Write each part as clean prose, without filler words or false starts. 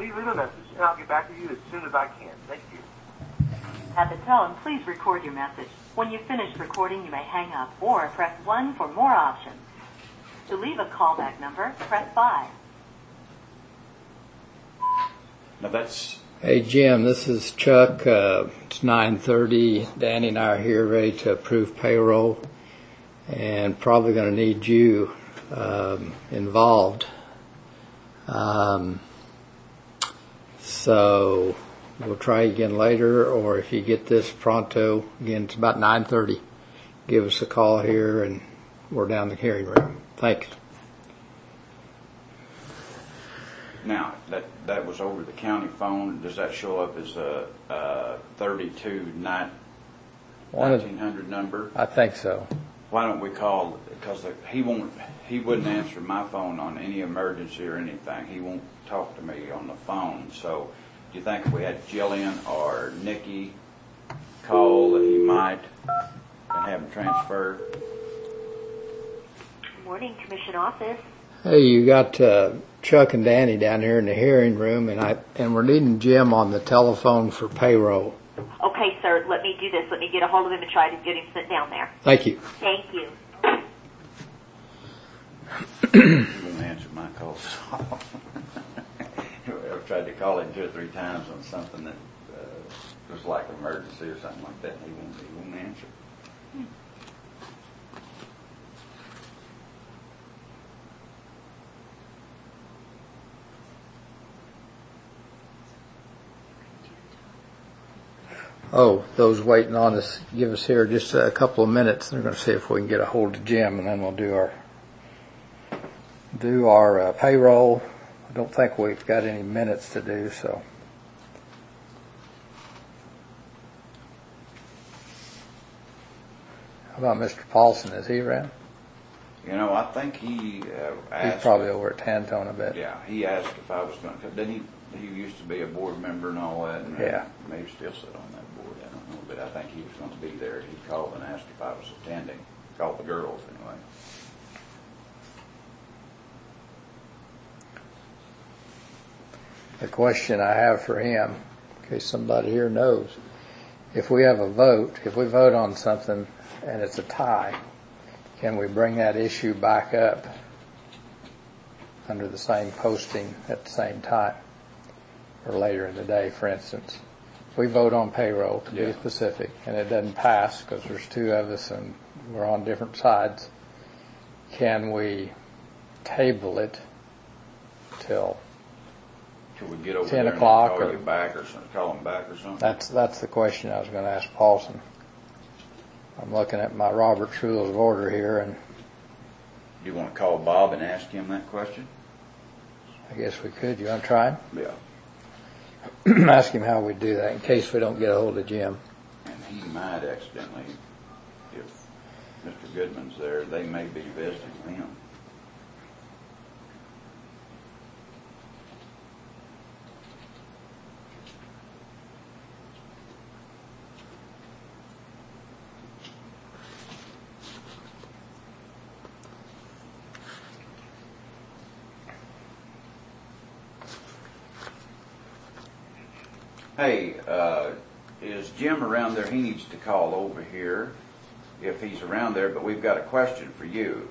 please leave a message, and I'll get back to you as soon as I can. Thank you. At the tone, please record your message. When you've finished recording, you may hang up or press 1 for more options. To leave a callback number, press 5. Now that's... Hey, Jim, this is Chuck. It's 9:30. Danny and I are here ready to approve payroll and probably going to need you involved. So we'll try again later, or if you get this pronto, again, it's about 9:30. Give us a call here, and we're down in the hearing room. Thanks. Now, that was over the county phone. Does that show up as a 1900 number? I think so. Why don't we call, because he wouldn't answer my phone on any emergency or anything. He won't talk to me on the phone. So do you think if we had Jillian or Nikki call that he might and have him transfer? Good morning, Commission Office. Hey, you got Chuck and Danny down here in the hearing room, and we're needing Jim on the telephone for payroll. Okay, sir, let me do this. Let me get a hold of him and try to get him sent down there. Thank you. Thank you. He won't answer my calls. I've tried to call him 2 or 3 times on something that was like an emergency or something like that. He won't answer. Oh, those waiting on us, give us here just a couple of minutes. They're going to see if we can get a hold of Jim, and then we'll do our payroll. I don't think we've got any minutes to do, so. How about Mr. Paulson? Is he around? You know, I think he asked. He's probably over at Tantone a bit. Yeah, he asked if I was going to. Didn't he used to be a board member and all that, and yeah, maybe still sit on that board. I don't know, but I think he was going to be there. He called and asked if I was attending. Called the girls anyway. The question I have for him, in case somebody here knows, if we have a vote, if we vote on something and it's a tie, can we bring that issue back up under the same posting at the same time or later in the day? For instance, if we vote on payroll, to be specific, and it doesn't pass because there's 2 of us and we're on different sides, can we table it till we get over 10 there o'clock and call you back or something, call him back or something? That's the question I was going to ask Paulson. I'm looking at my Robert's Rules of Order here, and do you want to call Bob and ask him that question? I guess we could. You want to try? Yeah. Ask him how we do that in case we don't get a hold of Jim. And he might accidentally, if Mr. Goodman's there, they may be visiting him. Hey, is Jim around there? He needs to call over here if he's around there, but we've got a question for you.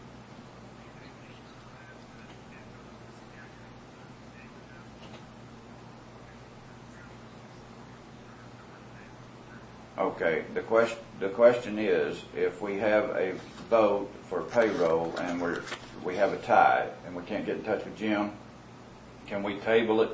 Okay, the question is, if we have a vote for payroll and we have a tie and we can't get in touch with Jim, can we table it?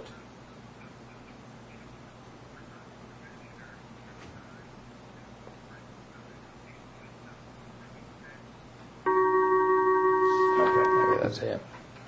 That's him.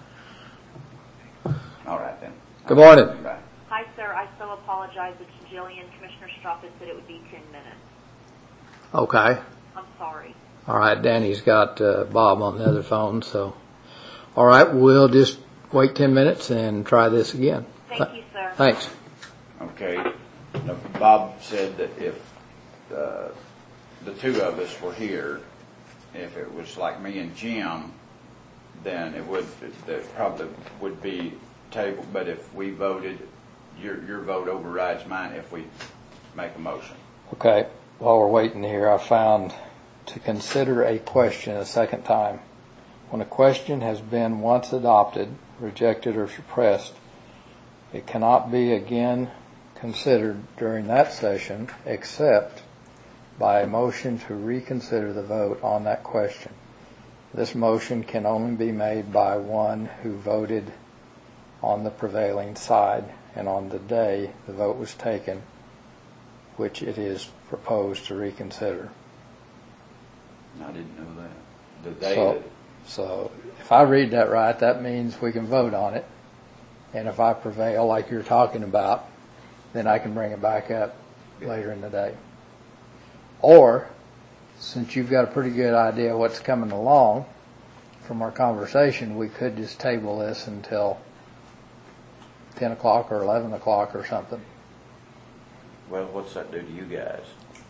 All right, then. Good morning. Bye. Hi, sir. I so apologize. It's Jillian. Commissioner Straufus said it would be 10 minutes. Okay. I'm sorry. All right, Danny's got Bob on the other phone, so. All right, we'll just wait 10 minutes and try this again. Thank you, sir. Thanks. Okay. Now, Bob said that if the 2 of us were here, if it was like me and Jim, then it would, there probably would be table, but if we voted, your vote overrides mine if we make a motion. Okay, while we're waiting here, I found to consider a question a second time. When a question has been once adopted, rejected, or suppressed, it cannot be again considered during that session except by a motion to reconsider the vote on that question. This motion can only be made by one who voted on the prevailing side and on the day the vote was taken, which it is proposed to reconsider. I didn't know that. The day So if I read that right, that means we can vote on it. And if I prevail like you're talking about, then I can bring it back up later in the day. Or, since you've got a pretty good idea what's coming along from our conversation, we could just table this until 10 o'clock or 11 o'clock or something. Well, what's that do to you guys?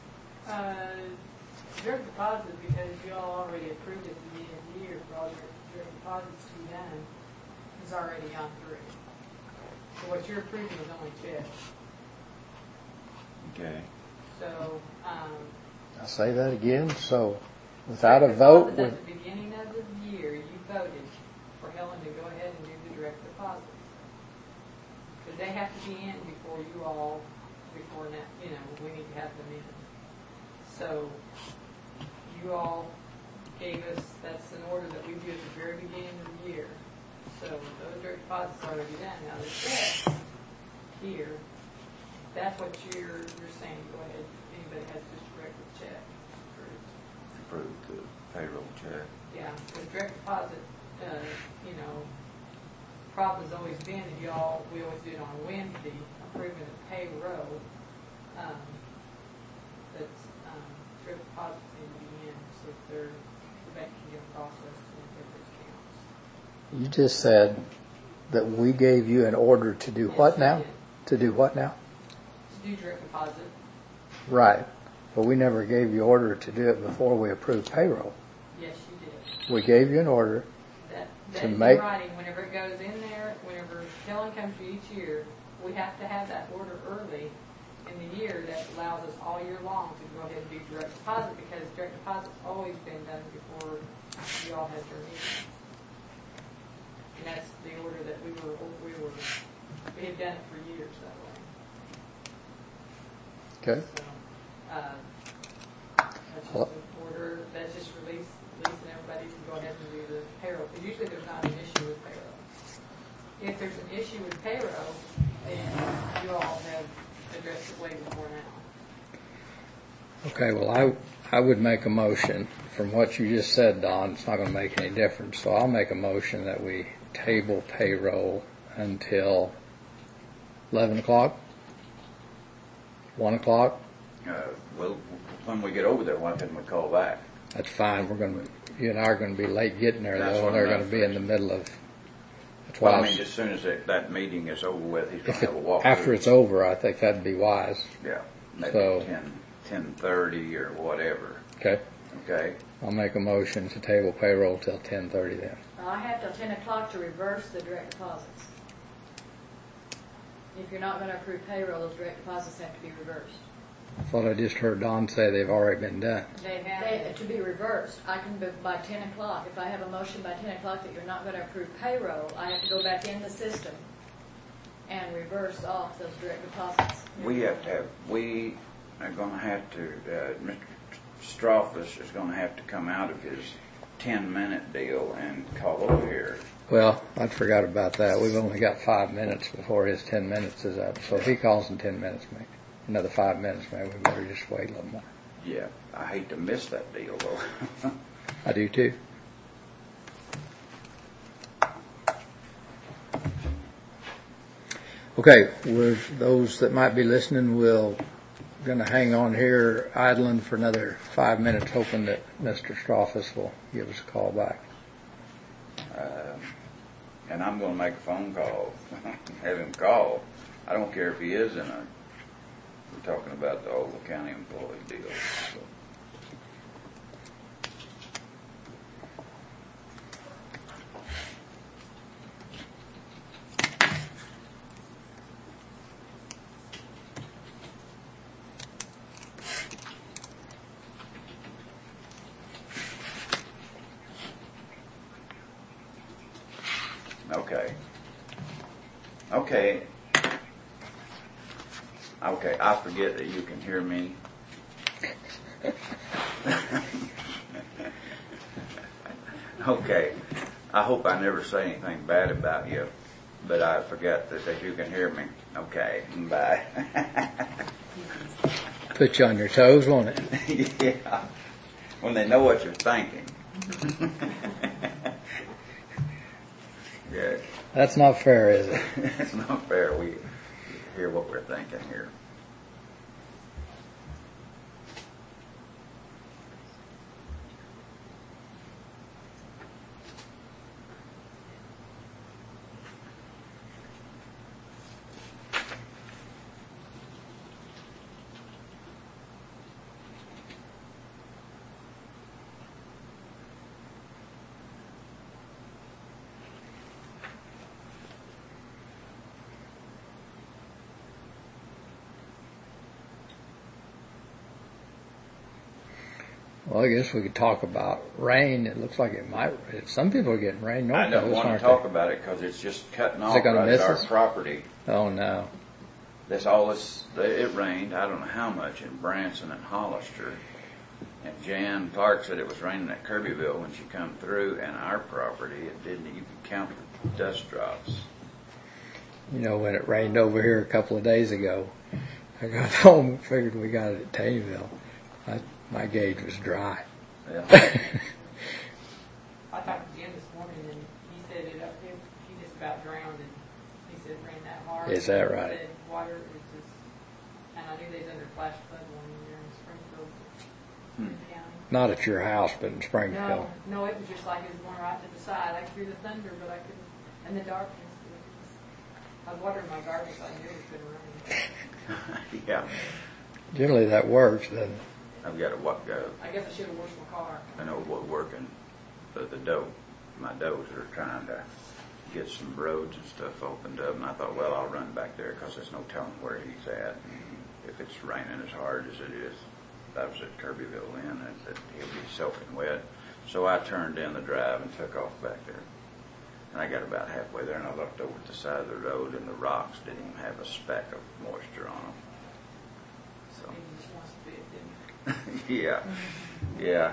Direct deposit, because you all already approved it at the beginning of the year for all your direct deposits to be done, is already gone through. So what you're approving is only checks. Okay. So, I'll say that again. So, without a vote, at the beginning of the year, you voted for Helen to go ahead and do the direct deposits. Because they have to be in before now, we need to have them in. So, you all gave us, that's an order that we do at the very beginning of the year. So, those direct deposits are already done. Now, the checks here, that's what you're saying, go ahead, anybody has just direct the check. Approved the payroll check. Yeah, the direct deposit, problem's always been that we always do it on Wednesday, approving the payroll. That's direct deposits need to be in, so the bank can get processed and get those counts. you just said that we gave you an order to do what now? To do what now? To do direct deposit. Right. But we never gave you order to do it before we approved payroll. Yes, you did. We gave you an order That to is make- in writing, whenever it goes in there, whenever Helen comes to each year, we have to have that order early in the year that allows us all year long to go ahead and do direct deposit, because direct deposit's always been done before you all had your meeting. And that's the order that we had done it for years that way. Okay. So, that's just an order, that's just releasing everybody to go ahead and do the payroll. Because usually there's not an issue with payroll. If there's an issue with payroll, then you all have addressed it way before now. Okay, well, I would make a motion. From what you just said, Don, it's not going to make any difference. So I'll make a motion that we table payroll until 11 o'clock, 1 o'clock. Well, when we get over there, why couldn't we call back? That's fine. You and I are going to be late getting there, That's though, what and they're I'm going to be in the middle of. That's Well, why I mean, as soon as that meeting is over with, he's going if to have a walkthrough. after it's over, I think that'd be wise. Yeah, maybe So- 10:30 or whatever. Okay. Okay? I'll make a motion to table payroll till 10:30 then. Well, I have till 10 o'clock to reverse the direct deposits. If you're not going to approve payroll, those direct deposits have to be reversed. I thought I just heard Don say they've already been done. To be reversed, I can, by 10 o'clock, if I have a motion by 10 o'clock that you're not going to approve payroll, I have to go back in the system and reverse off those direct deposits. We are going to have to, Mr. Stroffus is going to have to come out of his 10-minute deal and call over here. Well, I forgot about that. We've only got 5 minutes before his 10 minutes is up. So if he calls in 10 minutes, maybe another 5 minutes, maybe we better just wait a little more. Yeah, I hate to miss that deal, though. I do too. Okay, those that might be listening, we're going to hang on here idling for another 5 minutes, hoping that Mr. Stroffus will give us a call back. And I'm going to make a phone call, have him call. I don't care if he is we're talking about the Ogle County employee deal. So. Okay. Okay. Okay, I forget that you can hear me. Okay. I hope I never say anything bad about you, but I forget that you can hear me. Okay, bye. Put you on your toes, won't it? Yeah. When they know what you're thinking. Good. That's not fair, is it? It's not fair. We hear what we're thinking here. Well, I guess we could talk about rain. It looks like it might. Some people are getting rain north I of don't us, want aren't to talk about it because it's just cutting off it gonna right miss at our us? property. they? Oh no. That's all this. It rained. I don't know how much in Branson and Hollister. And Jan Clark said it was raining at Kirbyville when she come through, and our property it didn't. You could count the dust drops. You know, when it rained over here a couple of days ago, I got home and figured we got it at Taylorville. My gauge was dry. Yeah. I talked to Jim this morning, and he said he just about drowned, and he said it rained that hard. Is that right? He said water was just, and I knew they was under flash flood warning there in Springfield County. Not at your house, but in Springfield. No, it was just like it was going right to the side. I could hear the thunder, but I couldn't, and the darkness. I was watering my garden, so I knew it was going to rain. Yeah. Generally, that works. Then I've got to go. I guess I should have washed my car. I know what working. My dozer are trying to get some roads and stuff opened up, and I thought, well, I'll run back there because there's no telling where he's at. And if it's raining as hard as it is, I was at Kirbyville then, that he'll be soaking wet. So I turned in the drive and took off back there. And I got about halfway there, and I looked over at the side of the road, and the rocks didn't even have a speck of moisture on them. So, Maybe he just wants to be it, didn't yeah, yeah.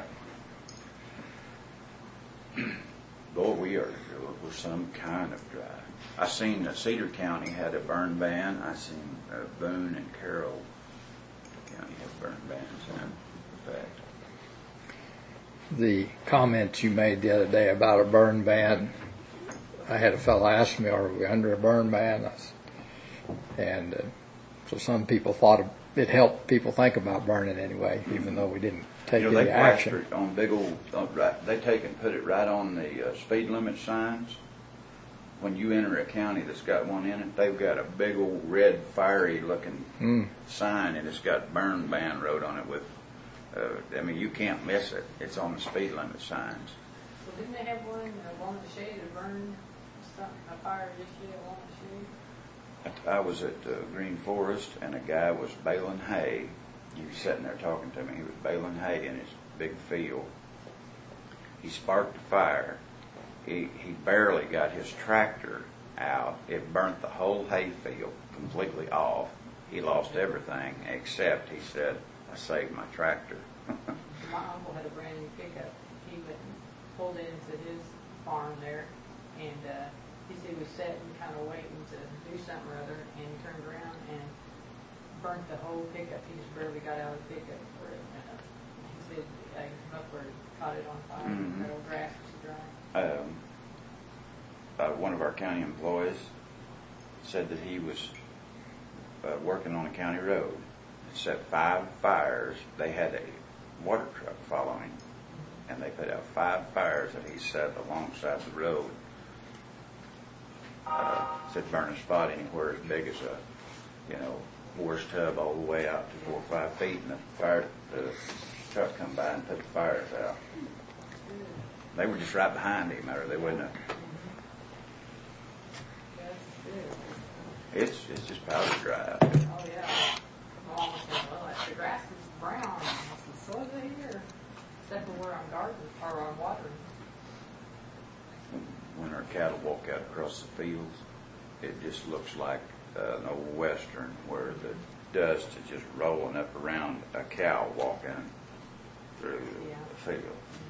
Boy, we're some kind of dry. I seen that Cedar County had a burn ban. I seen Boone and Carroll County have burn bans in effect. the comments you made the other day about a burn ban, I had a fellow ask me, are we under a burn ban? And so some people thought it helped people think about burning anyway, even though we didn't take You know, any they action. plaster it on big old, they take and put it right on the speed limit signs. When you enter a county that's got one in it, they've got a big old red fiery looking sign, and it's got burn ban road on it with, I mean, you can't miss it. It's on the speed limit signs. So didn't they have one along the shade that burned a fire just yet along the shade? I was at Green Forest, and a guy was baling hay. He was sitting there talking to me. He was baling hay in his big field. He sparked a fire. He barely got his tractor out. It burnt the whole hay field completely off. He lost everything except, he said, I saved my tractor. My uncle had a brand new pickup. He went and pulled into his farm there, and he said he was sitting kind of waiting to do something or other, and he turned around and burnt the whole pickup. He just barely got out of the pickup for it. He said a muffler caught it on fire. Mhm. The old grass was dry. One of our county employees said that he was working on a county road. It set 5 fires. They had a water truck following, and they put out 5 fires that he set alongside the road. Said burn a spot anywhere as big as a, horse tub all the way out to 4 or 5 feet, and the truck come by and put the fires out. They were just right behind him, or they wouldn't have. It's just powder dry. Oh, yeah. My mom said, well, the grass is brown. I said, so is it here. Except for where I'm gardening, or I'm watering. when our cattle walk out across the fields, it just looks like an old western where the dust is just rolling up around a cow walking through the field.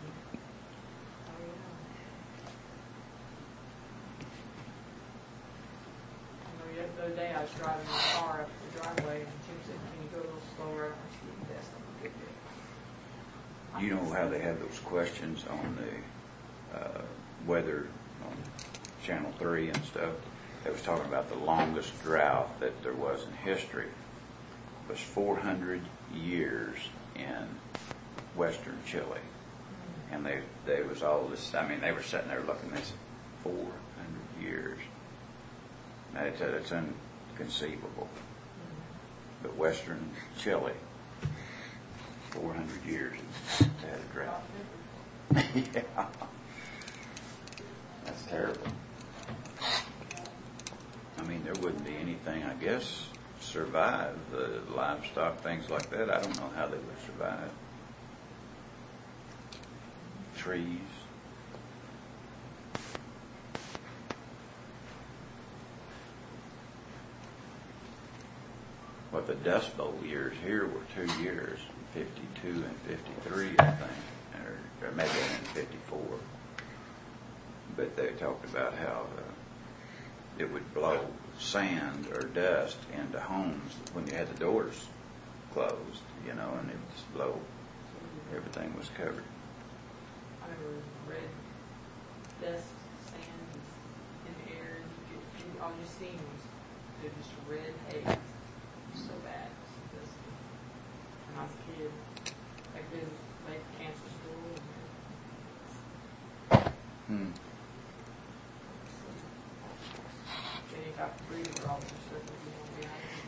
The other day I was driving my car up the driveway and Tim said, "Can you go a little slower?" I said, "Yes, I'm good." You know how they have those questions on the weather on Channel 3 and stuff? They was talking about the longest drought that there was in history. It was 400 years in western Chile. And they was all this, I mean, they were sitting there looking, they said, 400 years. Now, it's inconceivable. But western Chile, 400 years, they had a drought. Yeah. That's terrible. I mean, there wouldn't be anything, I guess, survive, the livestock, things like that. I don't know how they would survive. Trees. But the Dust Bowl years here were 2 years, 52 and 53, I think, or maybe in 54. But they talked about how it would blow sand or dust into homes when you had the doors closed, you know, and it would just blow. Everything was covered. I remember red dust, sand in the air, and all you seen was just red haze. So bad. Just, when I was a kid, like this, like cancer school. Then you got to breathe, or all this stuff that you won't be out of.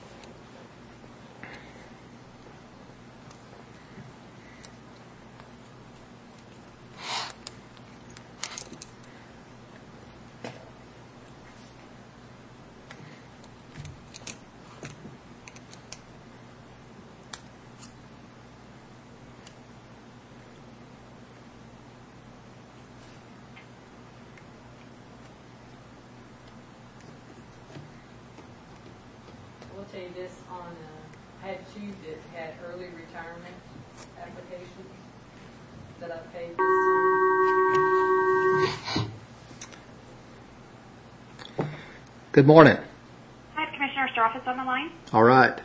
I'll tell you this, I had two that had early retirement applications that I paid this time. Good morning. Hi, Commissioner Stroffit's on the line. All right.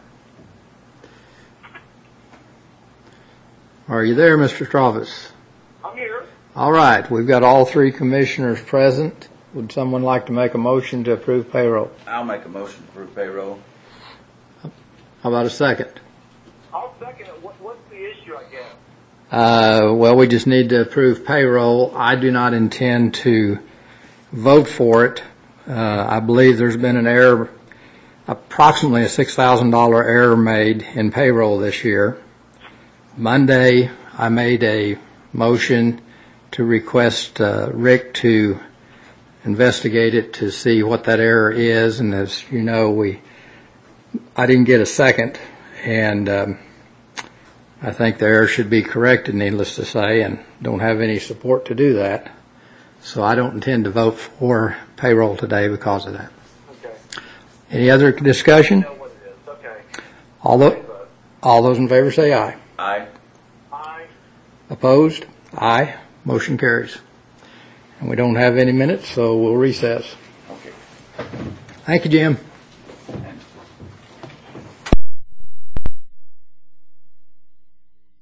Are you there, Mr. Stravis? I'm here. All right. We've got all three commissioners present. Would someone like to make a motion to approve payroll? I'll make a motion to approve payroll. How about a second? I'll second it. What's the issue, I guess? Well, we just need to approve payroll. I do not intend to vote for it. I believe there's been an error, approximately a $6,000 error made in payroll this year. Monday, I made a motion to request Rick to investigate it to see what that error is. And as you know, I didn't get a second, and I think the error should be corrected, needless to say, and don't have any support to do that. So I don't intend to vote for payroll today because of that. Okay. Any other discussion? I know what it is. Okay. All those in favor say aye. Aye. Aye. Opposed? Aye. Motion carries. And we don't have any minutes, so we'll recess. Okay. Thank you, Jim.